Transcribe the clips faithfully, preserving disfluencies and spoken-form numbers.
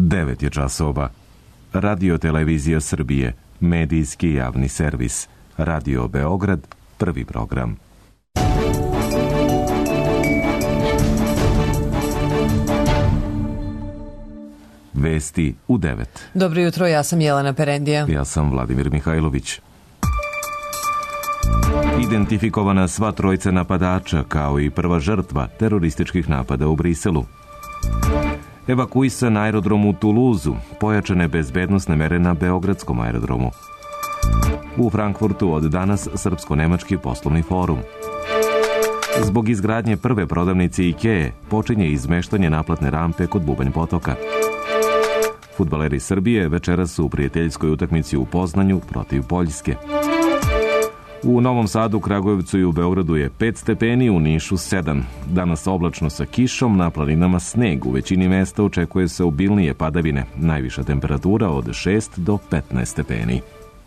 devet je časova. Radio Televizija Srbije, medijski javni servis. Radio Beograd, prvi program. Vesti u devet. Dobro jutro, ja sam Jelena Perendija. Ja sam Vladimir Mihajlović. Identifikovana sva trojica napadača kao i prva žrtva terorističkih napada u Briselu. Evakuisan aerodrom u Tuluzu, pojačane bezbednosne mere na Beogradskom aerodromu. U Frankfurtu od danas Srpsko-nemački poslovni forum. Zbog izgradnje prve prodavnice IKEA počinje izmeštanje naplatne rampe kod Bubanj potoka. Fudbaleri Srbije večeras su u prijateljskoj utakmici u Poznanju protiv Poljske. U Novom Sadu, Kragujevcu i u Beogradu je pet stepeni, u Nišu sedam. Danas oblačno sa kišom, na planinama sneg. U većini mesta očekuje se obilnije padavine. Najviša temperatura od šest do petnaest stepeni.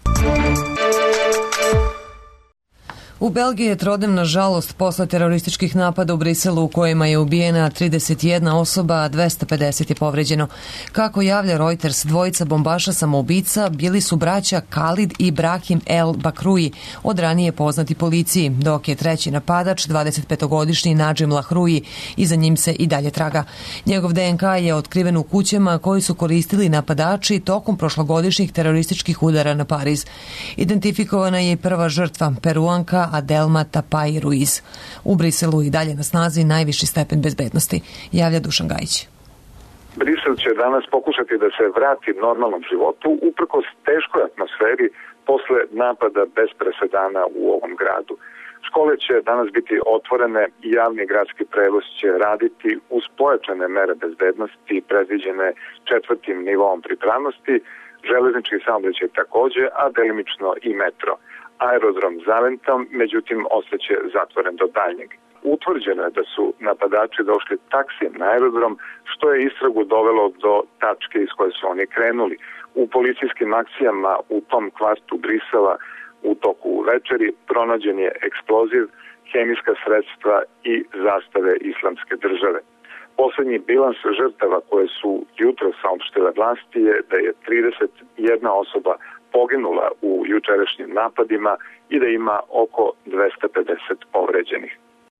U Belgiji je trodnevna žalost posle terorističkih napada u Briselu u kojima je ubijena trideset jedna osoba, a dvesta pedeset je povređeno. Kako javlja Reuters, dvojica bombaša samoubica bili su braća Khalid i Brahim El Bakruji, od ranije poznati policiji, dok je treći napadač, dvadesetpetogodišnji Nadžim Lahruji, i za njim se i dalje traga. Njegov D N K je otkriven u kućama koji su koristili napadači tokom prošlogodišnjih terorističkih udara na Pariz. Identifikovana je i prva žrtva, Peruanka Adelma Tapaj Ruiz. U Briselu i dalje na snazi najviši stepen bezbednosti, javlja Dušan Gajić. Brisel će danas pokušati da se vrati normalnom životu uprkos teškoj atmosferi posle napada bez presedana u ovom gradu. Škole će danas biti otvorene i javni gradski prevoz će raditi uz pojačane mere bezbednosti predviđene četvrtim nivoom pripravnosti, železnički saobraćaj takođe, a delimično i metro. Aerodrom Zaventem, međutim, ostaće zatvoren do daljnjeg. Utvrđeno je da su napadači došli taksijem na aerodrom, što je istragu dovelo do tačke iz koje su oni krenuli. U policijskim akcijama u tom kvartu Brisela u toku večeri pronađen je eksploziv, hemijska sredstva i zastave Islamske države. Poslednji bilans žrtava koje su jutro saopštile vlasti je da je trideset jedna osoba poginula u jučerašnjim napadima i da ima oko dvesta pedeset povređenih.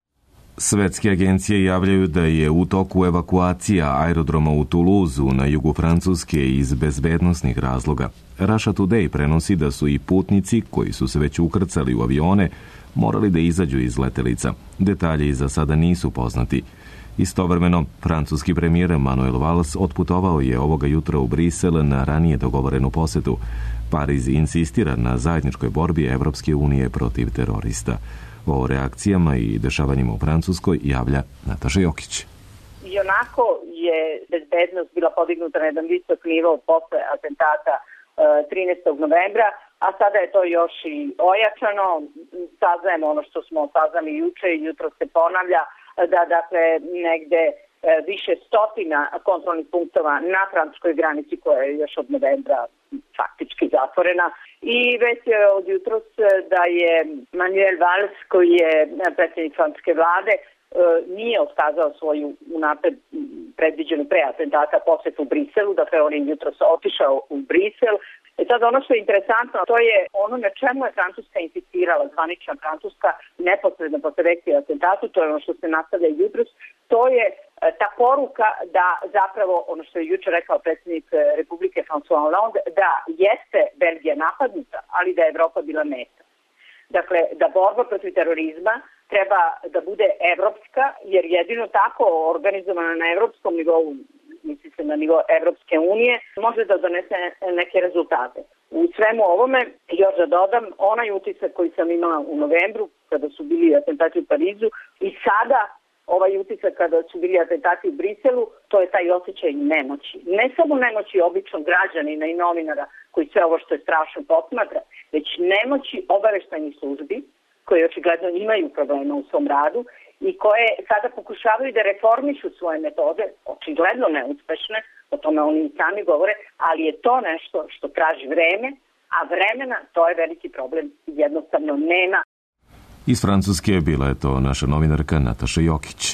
Svetske agencije javljaju da je u toku evakuacija aerodroma u Tuluzu na jugu Francuske iz bezbednosnih razloga. Russia Today prenosi da su i putnici koji su se već ukrcali u avione morali da izađu iz letelica. Detalji za sada nisu poznati. Istovremeno, francuski premijer Manuel Valls otputovao je ovoga jutra u Brisel na ranije dogovorenu posetu. Pariz insistira na zajedničkoj borbi Evropske unije protiv terorista. O reakcijama i dešavanjima u Francuskoj javlja Nataša Jokić. I onako je bezbednost bila podignuta na jedan visok nivo posle atentata trinaestog novembra, a sada je to još i ojačano. Saznajemo ono što smo saznali juče i jutro se ponavlja, da dakle negde više stotina kontrolnih punktova na francuskoj granici koja je još od novembra faktički zatvorena. I već je od jutros da je Manuel Valls, koji je predsjednik francuske vlade, nije otkazao svoju unapred predviđenu pre atentata posetu u Briselu, dakle on je jutros otišao u Brisel. E sad ono što je interesantno, to je ono na čemu je Francuska insistirala, zvanična Francuska, neposredno posle vesti o atentatu, to je ono što se nastavlja jutros, to je ta poruka da zapravo, ono što je juče rekao predsjednik Republike François Hollande, da jeste Belgija napadnuta, ali da je Evropa bila meta. Dakle, da borba protiv terorizma treba da bude evropska, jer jedino tako organizovana na evropskom nivou, misli se na nivo Evropske unije, može da donese neke rezultate. U svemu ovome, još da dodam, onaj utisak koji sam imala u novembru, kada su bili atentati u Parizu, i sada ovaj utisak kada su bili atentati u Briselu, to je taj osjećaj nemoći. Ne samo nemoći običnog građanina i novinara koji sve ovo što je strašno posmatra, već nemoći obaveštajnih službi, koje očigledno imaju problema u svom radu i koje sada pokušavaju da reformišu svoje metode, očigledno neuspešne, o tome oni sami govore, ali je to nešto što traži vreme, a vremena, to je veliki problem, jednostavno nema. Iz Francuske bila je to naša novinarka Nataša Jokić.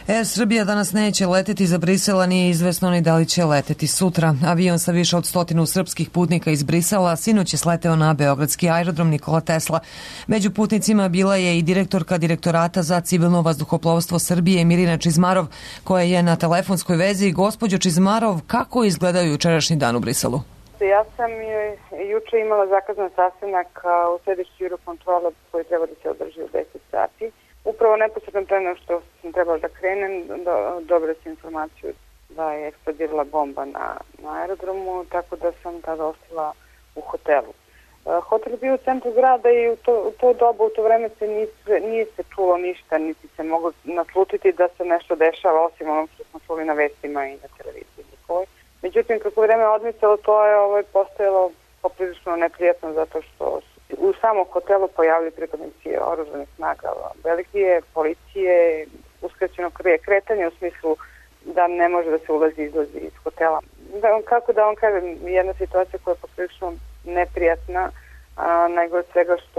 Er Srbija danas neće leteti za Brisela, nije izvesno ni da li će leteti sutra. Avion sa više od stotinu srpskih putnika iz Brisela sinoć je sleteo na beogradski aerodrom Nikola Tesla. Među putnicima bila je i direktorka Direktorata za civilno vazduhoplovstvo Srbije Mirina Čizmarov, koja je na telefonskoj vezi. Gospođo Čizmarov, kako izgledaju jučerašnji dan u Briselu? Ja sam juče imala zakazan sastanak u sedištu Eurocontrola koji treba da se održi u deset sati. Upravo neposredno pre nego što sam trebala da krenem, do, dobila sam informaciju da je eksplodirala bomba na, na aerodromu, tako da sam tada ostala u hotelu. Uh, hotel je bio u centru grada i u to, u to dobu, u to vreme se nije, nije se čulo ništa, niti se moglo naslutiti da se nešto dešava, osim onog što smo čuli na vestima i na televiziji. Međutim, kako vreme odmicalo, to je ovaj, postojalo poprilično neprijatno zato što u samom hotelu pojavili pripadnici oružanih snaga Belgije, policije, uskraćeno kretanje u smislu da ne može da se ulazi i izlazi iz hotela. Da, kako da vam kažem, jedna situacija koja je poprilično neprijatna, a najgore od svega što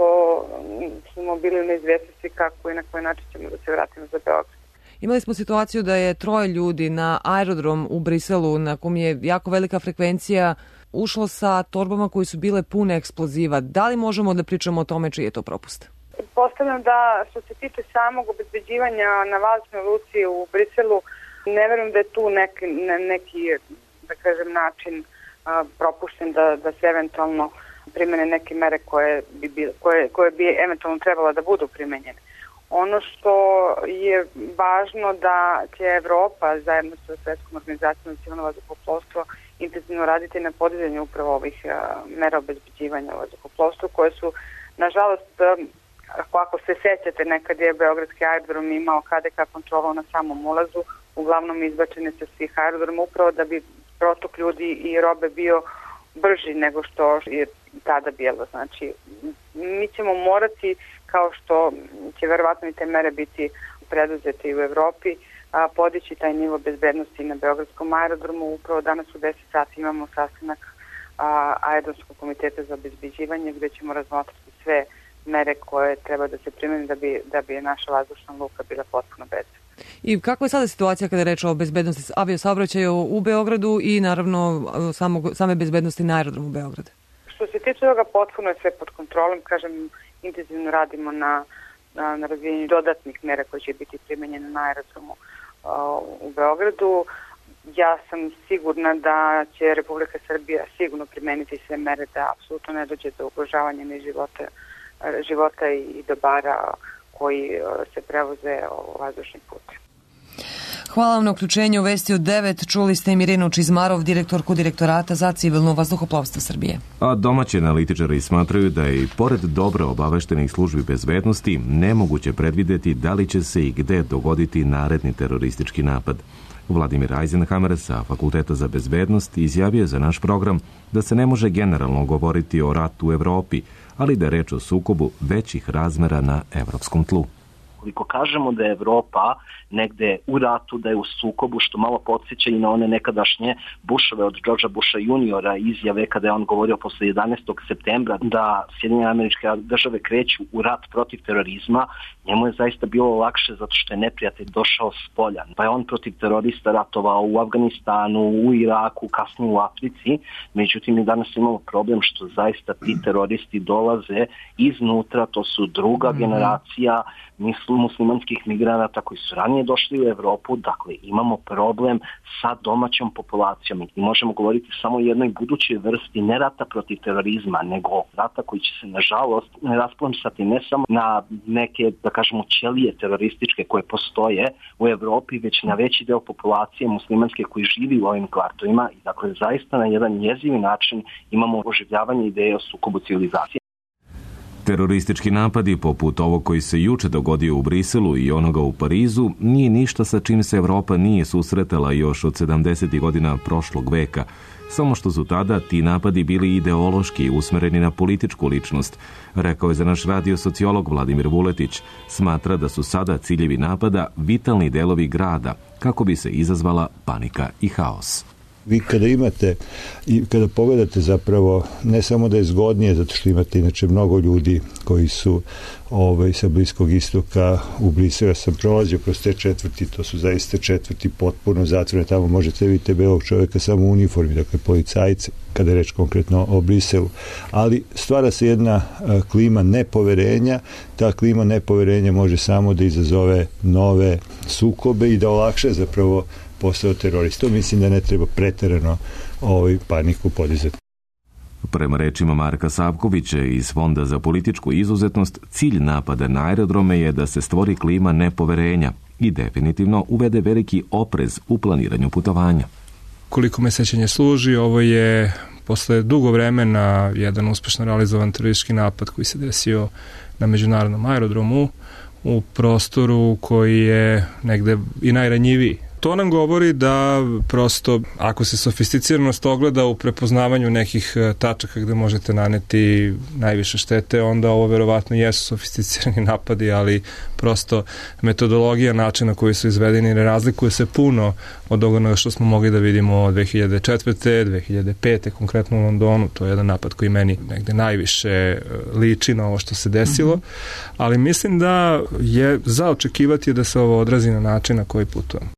smo bili u neizvjesnosti kako i na koji način ćemo da se vratimo za Beograd. Imali smo situaciju da je troje ljudi na aerodrom u Briselu, na kom je jako velika frekvencija, ušlo sa torbama koji su bile pune eksploziva. Da li možemo da pričamo o tome čiji je to propust? Postavljam da što se tiče samog obezbeđivanja na vazdušnoj luci u Briselu, ne verujem da je tu neki, ne, neki da kažem, način a, propušten da, da se eventualno primene neke mere koje bi, bile, koje, koje bi eventualno trebalo da budu primenjene. Ono što je važno da će Evropa zajedno sa Svetskom organizacijom za civilno vazduhoplovstvo intenzivno raditi na podizanju upravo ovih uh, mera obezbeđivanja vazduhoplovstva koje su, nažalost, um, ako se sećate, nekad je beogradski aerodrom imao K D K kontrolu na samom ulazu, uglavnom izbačene sa svih aerodroma upravo da bi protok ljudi i robe bio brži nego što je tada bilo. Znači, mi ćemo morati, kao što će verovatno i te mere biti preduzete i u Evropi, a, podići taj nivo bezbednosti na beogradskom aerodromu. Upravo danas u deset sati imamo sastanak a, aerodromskog komiteta za obezbeđivanje gde ćemo razmotriti sve mere koje treba da se primene da bi, da bi naša vazdušna luka bila potpuno bezbedna. I kakva je sada situacija kada je reč o bezbednosti aviosaobraćaja u Beogradu i naravno samog, same bezbednosti na aerodromu Beograda? Što se tiče toga, potpuno je sve pod kontrolom. Kažem, intenzivno radimo na, na, na razvijenju dodatnih mera koje će biti primenjene na aerodromu uh, u Beogradu. Ja sam sigurna da će Republika Srbija sigurno primeniti sve mere da apsolutno ne dođe do ugrožavanja ni života, života i dobara koji se prevoze o vazdušni put. Hvala vam na uključenju u Vesti od devet. Čuli ste Mirinu Čizmarov, direktorku Direktorata za civilno vazduhoplovstvo Srbije. A domaći analitičari smatraju da je i pored dobro obaveštenih službi bezbednosti nemoguće predvideti da li će se i gde dogoditi naredni teroristički napad. Vladimir Eisenhammer sa Fakulteta za bezbednost izjavio za naš program da se ne može generalno govoriti o ratu u Evropi, ali da je reč o sukobu većih razmera na evropskom tlu. Koliko kažemo da je Evropa negde u ratu, da je u sukobu, što malo podsjeća i na one nekadašnje Bushove od Georgea Busha juniora izjave kada je on govorio posle jedanaestog septembra da Sjedinjene Američke Države kreću u rat protiv terorizma, njemu je zaista bilo lakše zato što je neprijatelj došao s polja. Pa je on protiv terorista ratovao u Afganistanu, u Iraku, kasnije u Africi, međutim mi danas imamo problem što zaista ti teroristi dolaze iznutra, to su druga mm-hmm. generacija muslimanskih migranata koji su ranije došli u Evropu, dakle imamo problem sa domaćom populacijom i možemo govoriti samo o jednoj budućoj vrsti ne rata protiv terorizma, nego rata koji će se nažalost rasplomsati ne samo na neke, da kažemo, ćelije terorističke koje postoje u Evropi, već na veći deo populacije muslimanske koji živi u ovim kvartovima i dakle zaista na jedan jezivi način imamo oživljavanje ideje o sukobu civilizacije. Teroristički napadi, poput ovog koji se juče dogodio u Briselu i onoga u Parizu, nije ništa sa čim se Evropa nije susretala još od sedamdesetih godina prošlog veka, samo što su tada ti napadi bili ideološki usmereni na političku ličnost, rekao je za naš radio sociolog Vladimir Vuletić. Smatra da su sada ciljevi napada vitalni delovi grada, kako bi se izazvala panika i haos. Vi kada imate i kada pogledate zapravo ne samo da je zgodnije zato što imate inače mnogo ljudi koji su ovaj, sa Bliskog istoka u Briselu, ja sam prolazio kroz te četvrti, to su zaista četvrti potpuno zatvorene, tamo možete vidjeti belog čovjeka samo u uniformi, dakle policajce, kada je reč konkretno o Briselu, ali stvara se jedna a, klima nepoverenja, ta klima nepoverenja može samo da izazove nove sukobe i da olakša zapravo posao terorista. Mislim da ne treba preterano ovaj paniku podizati. Prema rečima Marka Savkovića iz Fonda za političku izuzetnost, cilj napada na aerodrome je da se stvori klima nepoverenja i definitivno uvede veliki oprez u planiranju putovanja. Koliko me sećanje služi, ovo je posle dugo vremena jedan uspešno realizovan teroristički napad koji se desio na međunarodnom aerodromu u prostoru koji je negde i najranjiviji. To nam govori da prosto ako se sofisticiranost ogleda u prepoznavanju nekih tačaka gde možete naneti najviše štete, onda ovo verovatno jesu sofisticirani napadi, ali prosto metodologija načina koji su izvedeni ne razlikuje se puno od onoga što smo mogli da vidimo dve hiljade četvrte. dve hiljade pete. konkretno u Londonu. To je jedan napad koji meni negde najviše liči na ovo što se desilo, ali mislim da je za očekivati da se ovo odrazi na način na koji putujemo.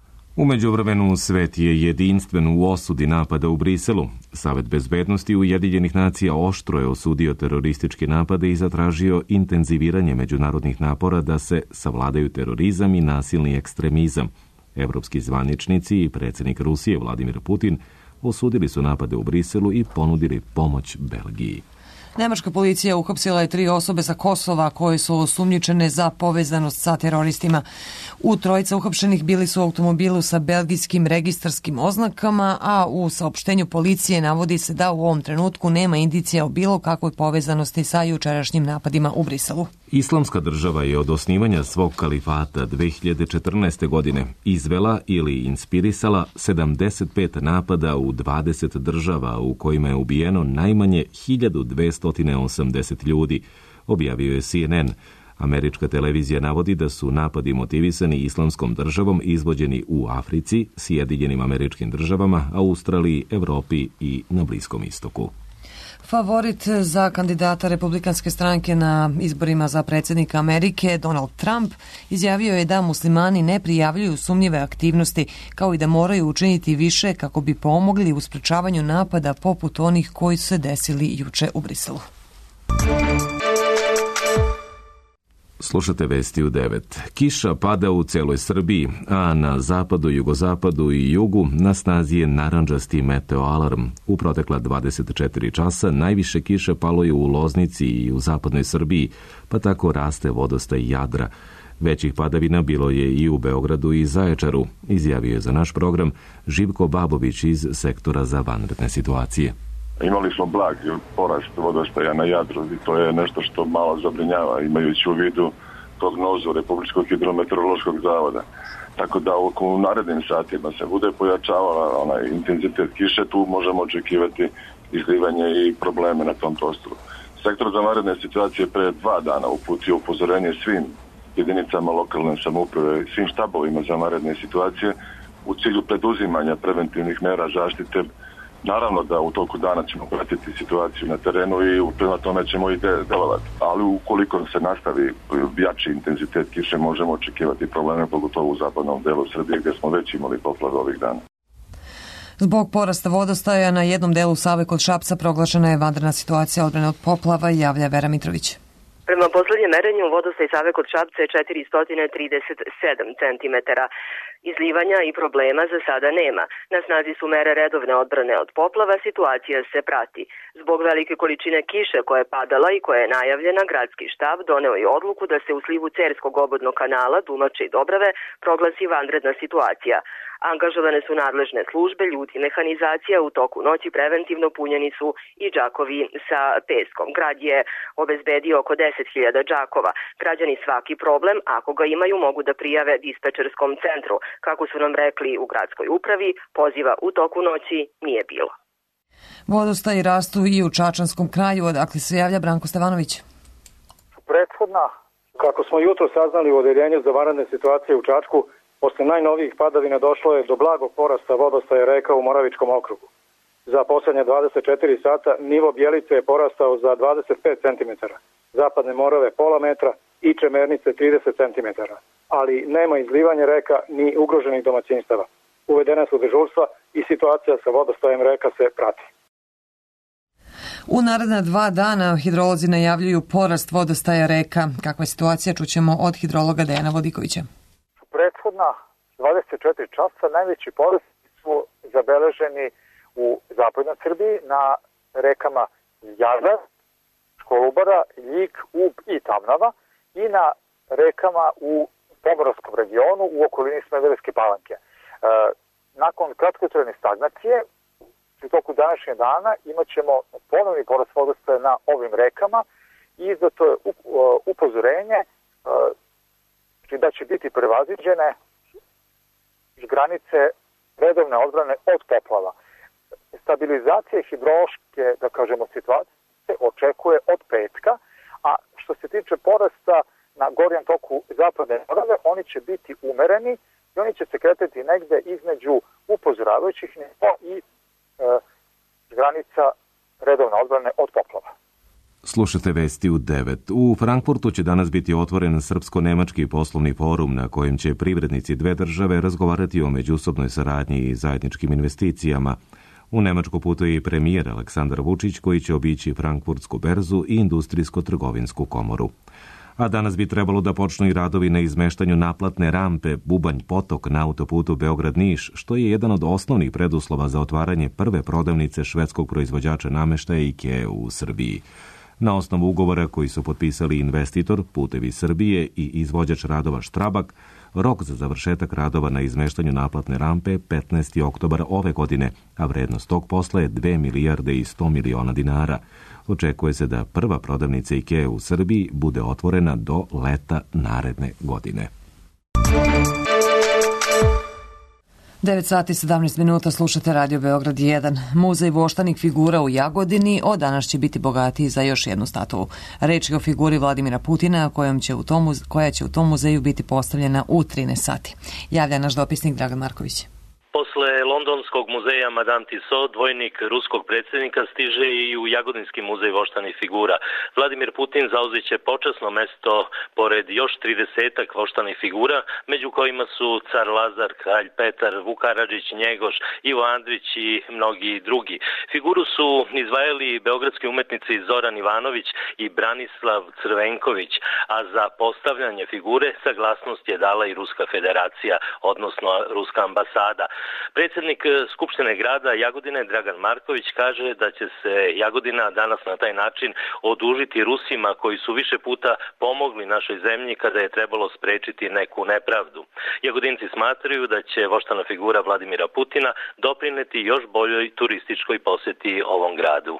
U međuvremenu svet je jedinstven u osudi napada u Briselu. Savet bezbednosti Ujedinjenih nacija oštro je osudio terorističke napade i zatražio intenziviranje međunarodnih napora da se savladaju terorizam i nasilni ekstremizam. Evropski zvaničnici i predsjednik Rusije Vladimir Putin osudili su napade u Briselu i ponudili pomoć Belgiji. Nemačka policija uhapsila je tri osobe sa Kosova koje su osumnjičene za povezanost sa teroristima. U trojica uhapšenih bili su u automobilu sa belgijskim registarskim oznakama, a u saopštenju policije navodi se da u ovom trenutku nema indicija o bilo kakvoj povezanosti sa jučerašnjim napadima u Briselu. Islamska država je od osnivanja svog kalifata dve hiljade četrnaeste. godine izvela ili inspirisala sedamdeset pet napada u dvadeset država u kojima je ubijeno najmanje hiljadu dvesta osamdeset ljudi, objavio je C N N. Američka televizija navodi da su napadi motivisani Islamskom državom izvođeni u Africi, Sjedinjenim Američkim Državama, Australiji, Evropi i na Bliskom istoku. Favorit za kandidata Republikanske stranke na izborima za predsjednika Amerike, Donald Trump, izjavio je da muslimani ne prijavljuju sumnjive aktivnosti, kao i da moraju učiniti više kako bi pomogli u sprečavanju napada poput onih koji su se desili juče u Briselu. Slušate vesti u devet. Kiša pada u celoj Srbiji, a na zapadu, jugozapadu i jugu na snazi je narandžasti meteoalarm. U protekla dvadeset četiri časa najviše kiše palo je u Loznici i u zapadnoj Srbiji, pa tako raste vodostaj Jadra. Većih padavina bilo je i u Beogradu i Zaječaru, izjavio je za naš program Živko Babović iz sektora za vanredne situacije. Imali smo blag porast vodostaja na Jadru i to je nešto što malo zabrinjava, imajući u vidu prognozu Republičkog hidrometeorološkog zavoda. Tako da u narednim satima se bude pojačavala onaj intenzitet kiše, tu možemo očekivati izlivanje i probleme na tom prostoru. Sektor za vanredne situacije pre dva dana uputio upozorenje svim jedinicama lokalne samouprave, svim štabovima za vanredne situacije u cilju preduzimanja preventivnih mera zaštite. Naravno da u toku dana ćemo pratiti situaciju na terenu i prema tome ćemo i delovati. Ali ukoliko se nastavi jači intenzitet kiše, možemo očekivati probleme, pogotovo u zapadnom delu Srbije gdje smo već imali poplave ovih dana. Zbog porasta vodostaja na jednom delu Save kod Šapca proglašena je vanredna situacija odbrane od poplava, javlja Vera Mitrović. Prema poslednjem merenju, vodostaj Save kod Šapca je četiristo trideset sedam centimetara. Izlivanja i problema za sada nema. Na snazi su mere redovne odbrane od poplava, situacija se prati. Zbog velike količine kiše koja je padala i koja je najavljena, gradski štab doneo je odluku da se u slivu Cerskog obodnog kanala, Dunače i Dobrave proglasi vanredna situacija. Angažovane su nadležne službe, ljudi i mehanizacija, u toku noći preventivno punjeni su i džakovi sa peskom. Grad je obezbedio oko deset hiljada džakova. Građani svaki problem, ako ga imaju, mogu da prijave dispečerskom centru. Kako su nam rekli u gradskoj upravi, poziva u toku noći nije bilo. Vodostaji rastu i u Čačanskom kraju, odakle se javlja Branko Stevanović. Prethodna, kako smo jutro saznali u odeljenju za vanredne situacije u Čačku, Posle najnovijih padavina došlo je do blagog porasta vodostaja reka u Moravičkom okrugu. Za poslednje dvadeset četiri sata nivo Bjelice je porastao za dvadeset pet centimetara, Zapadne Morave pola metra i Čemernice trideset centimetara. Ali nema izlivanja reka ni ugroženih domaćinstava. Uvedena su dežurstva i situacija sa vodostajem reka se prati. U naredna dva dana hidrolozi najavljuju porast vodostaja reka. Kakva je situacija, čućemo od hidrologa Dejana Vodikovića. Prethodna dvadeset četiri časa najveći porast su zabeleženi u zapadnoj Srbiji na rekama Jadar, Kolubara, Ljig, Ub i Tamnava i na rekama u Pomoravskom regionu u okolini Smederevske Palanke. E, nakon kratkotrajne stagnacije, u toku današnjeg dana imat ćemo ponovni porast vodostaja na ovim rekama i izdato je upozorenje e, da će biti prevaziđene granice redovne odbrane od poplava. Stabilizacija hidrološke, da kažemo, situacije se očekuje od petka, a što se tiče porasta na gornjem toku Zapadne Morave, oni će biti umereni i oni će se kretati negde između upozoravajućih nivoa i e, granica redovne odbrane od poplava. Slušate vesti u devet. U Frankfurtu će danas biti otvoren srpsko-nemački poslovni forum na kojem će privrednici dve države razgovarati o međusobnoj saradnji i zajedničkim investicijama. U Nemačku putuje i premijer Aleksandar Vučić koji će obići Frankfurtsku berzu i Industrijsko-trgovinsku komoru. A danas bi trebalo da počnu i radovi na izmeštanju naplatne rampe Bubanj Potok na autoputu Beograd-Niš, što je jedan od osnovnih preduslova za otvaranje prve prodavnice švedskog proizvođača nameštaja IKEA u Srbiji. Na osnovu ugovora koji su potpisali investitor, Putevi Srbije i izvođač radova Štrabak, rok za završetak radova na izmeštanju naplatne rampe je petnaesti oktobar ove godine, a vrednost tog posla je dve milijarde i sto miliona dinara. Očekuje se da prva prodavnica IKEA u Srbiji bude otvorena do leta naredne godine. devet sati sedamnaest minuta, slušate Radio Beograd jedan. Muzej voštanih figura u Jagodini od danas će biti bogatiji za još jednu statuju. Reč je o figuri Vladimira Putina kojom će u tom, koja će u tom muzeju biti postavljena u trinaest sati. Javlja naš dopisnik Dragan Marković. Posle Londonskog muzeja Madame Tussauds, dvojnik ruskog predsjednika stiže i u Jagodinski muzej voštanih figura. Vladimir Putin zauzet će počasno mesto pored još tridesetak voštanih figura, među kojima su car Lazar, kralj Petar, Vuk Karadžić, Njegoš, Ivo Andrić i mnogi drugi. Figuru su izvajali beogradski umetnici Zoran Ivanović i Branislav Crvenković, a za postavljanje figure saglasnost je dala i Ruska federacija, odnosno Ruska ambasada. Predsjednik Skupštine grada Jagodine Dragan Marković kaže da će se Jagodina danas na taj način odužiti Rusima koji su više puta pomogli našoj zemlji kada je trebalo sprečiti neku nepravdu. Jagodinci smatraju da će voštana figura Vladimira Putina doprineti još boljoj turističkoj posjeti ovom gradu.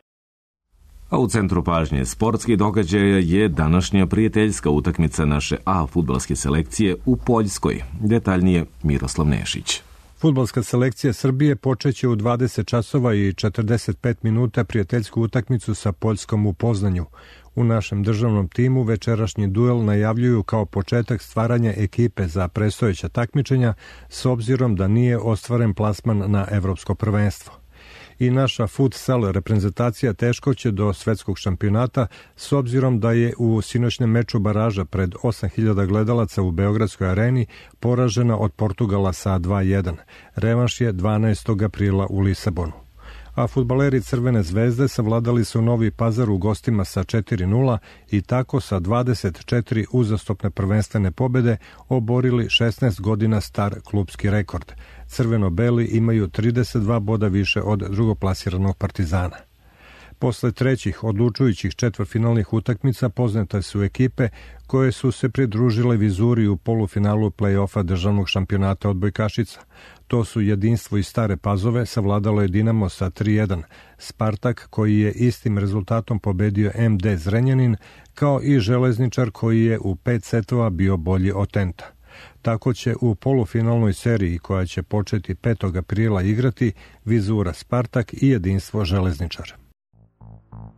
A u centru pažnje sportskih događaja je današnja prijateljska utakmica naše A fudbalske selekcije u Poljskoj. Detaljnije Miroslav Nešić. Fudbalska selekcija Srbije počeće u dvadeset časova i četrdeset pet minuta prijateljsku utakmicu sa Poljskom u Poznanju. U našem državnom timu večerašnji duel najavljuju kao početak stvaranja ekipe za predstojeća takmičenja s obzirom da nije ostvaren plasman na evropsko prvenstvo. I naša futsal reprezentacija teško će do svetskog šampionata s obzirom da je u sinoćnem meču baraža pred osam hiljada gledalaca u Beogradskoj areni poražena od Portugala sa dva jedan. Revanš je dvanaestog aprila u Lisabonu. A fudbaleri Crvene zvezde savladali su Novi Pazar u gostima sa četiri nula i tako sa dvadeset četiri uzastopne prvenstvene pobede oborili šesnaest godina star klubski rekord. Crveno-beli imaju trideset dva boda više od drugoplasiranog Partizana. Posle trećih odlučujućih četvrtfinalnih utakmica poznate su ekipe koje su se pridružile Vizuri u polufinalu play-offa državnog šampionata odbojkašica. To su Jedinstvo i Stare Pazove, savladalo je Dinamo sa tri jedan, Spartak koji je istim rezultatom pobedio M D Zrenjanin, kao i Železničar koji je u pet setova bio bolji od Tenta. Tako će u polufinalnoj seriji koja će početi petog aprila igrati Vizura Spartak i Jedinstvo Železničar.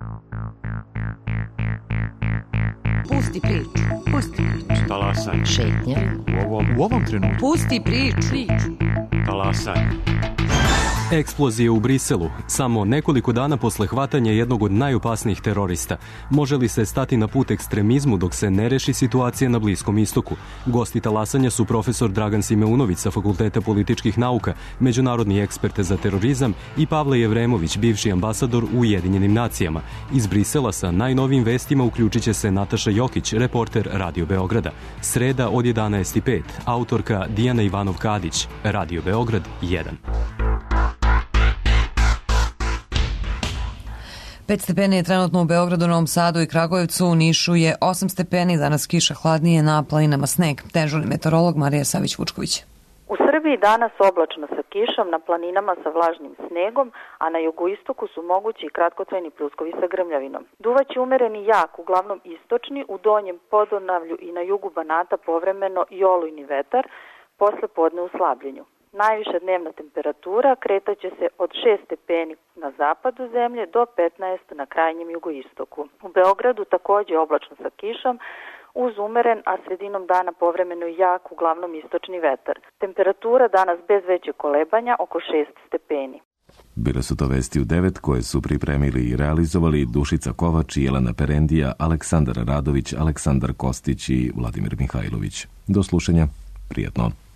Pusti priču, pusti priču. Talasaj. Šetnja. U ovom, u ovom trenutku. Pusti priču. Talasaj. Eksplozije u Briselu, samo nekoliko dana posle hvatanja jednog od najopasnijih terorista. Može li se stati na put ekstremizmu dok se ne reši situacija na Bliskom istoku? Gosti talasanja su profesor Dragan Simeunović sa Fakulteta političkih nauka, međunarodni ekspert za terorizam i Pavle Jevremović, bivši ambasador u Ujedinjenim nacijama. Iz Brisela sa najnovijim vestima uključit će se Nataša Jokić, reporter Radio Beograda. Sreda od jedanaest i pet, autorka Dijana Ivanov-Kadić, Radio Beograd jedan. Pet stepeni je trenutno u Beogradu, Novom Sadu i Kragujevcu, u Nišu je osam stepeni, danas kiša, hladnije, na planinama sneg. Dežurni meteorolog Marija Savić-Vučković. U Srbiji danas oblačno sa kišom, na planinama sa vlažnim snegom, a na jugoistoku su mogući i kratkotrajni pljuskovi sa grmljavinom. Duvaće umereni jak, uglavnom istočni, u donjem Podunavlju i na jugu Banata povremeno i olujni vetar, posle podne u slabljenju. Najviša dnevna temperatura kretaće se od šest stepeni na zapadu zemlje do petnaest na krajnjem jugoistoku. U Beogradu takođe oblačno sa kišom, uz umeren, a sredinom dana povremeno jak, uglavnom istočni vetar. Temperatura danas bez većeg kolebanja oko šest stepeni. Bile su to vesti u devet koje su pripremili i realizovali Dušica Kovač i Jelena Perendija, Aleksandar Radović, Aleksandar Kostić i Vladimir Mihajlović. Do slušanja, prijatno.